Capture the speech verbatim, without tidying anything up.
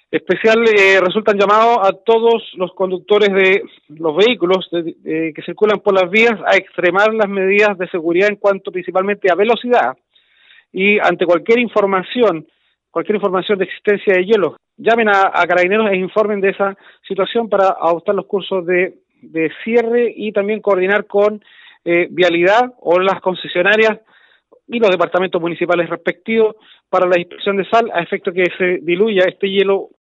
Especial eh, resultan llamados a todos los conductores de los vehículos de, de, que circulan por las vías a extremar las medidas de seguridad en cuanto principalmente a velocidad y ante cualquier información, cualquier información de existencia de hielo, llamen a, a Carabineros e informen de esa situación para adoptar los cursos de, de cierre y también coordinar con eh, Vialidad o las concesionarias y los departamentos municipales respectivos para la inspección de sal a efecto que se diluya este hielo